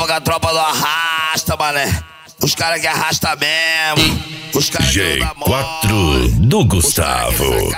tava com a tropa do arrasta, mané. Os caras que arrasta mesmo. Os caras que G4 do Gustavo.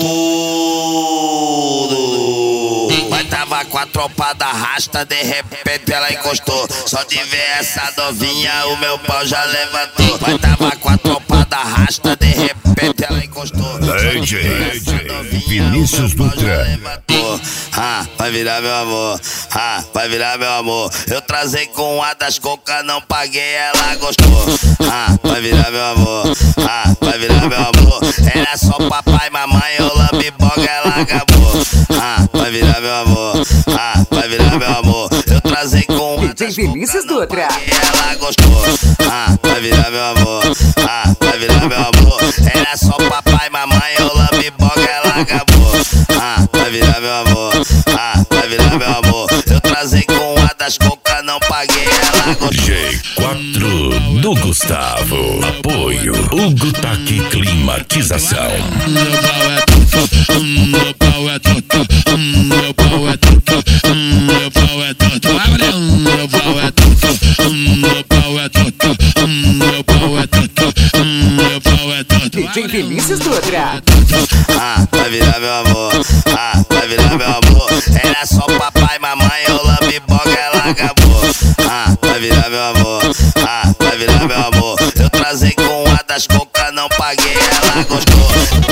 Tudo. Mas tava com a tropa da rasta, de repente ela encostou. Só de ver essa novinha, o meu pau já levantou. Mas tava com a tropa da rasta, de repente ela encostou. DJ Vinícius Dutra. Vai virar meu amor, vai virar meu amor. Eu trazei com a das coca, não paguei, ela gostou. Vai virar meu amor, vai virar meu amor. Era só papai, mamãe, eu lambiboga, ela acabou. Vai virar meu amor, vai virar meu amor. Eu trazei com a das Vinícius Dutra. Ela gostou. Vai virar meu amor, vai virar meu amor. Era só papai, mamãe, eu lambiboga, ela acabou. Vai virar meu amor, vai virar meu amor. Eu trazei com a das coca, não paguei, ela gostou. G4 do Gustavo. Apoio Hugo Taque Climatização. Meu pau é torto, meu pau é torto, meu pau é torto, meu pau é torto. Meu pau é torto, meu pau é torto, meu pau é torto, meu pau é torto. DJ Vinícius Dutra. Vai virar meu amor, vai virar meu amor. Era só papai, mamãe, eu lambiboga, ela acabou. Vai virar meu amor, vai virar meu amor. Eu trazei com a das coca, não paguei, ela gostou.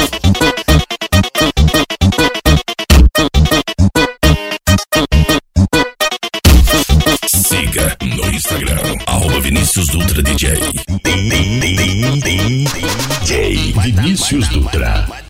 Siga no Instagram, @Vinícius Dutra DJ. DJ Vinícius Dutra.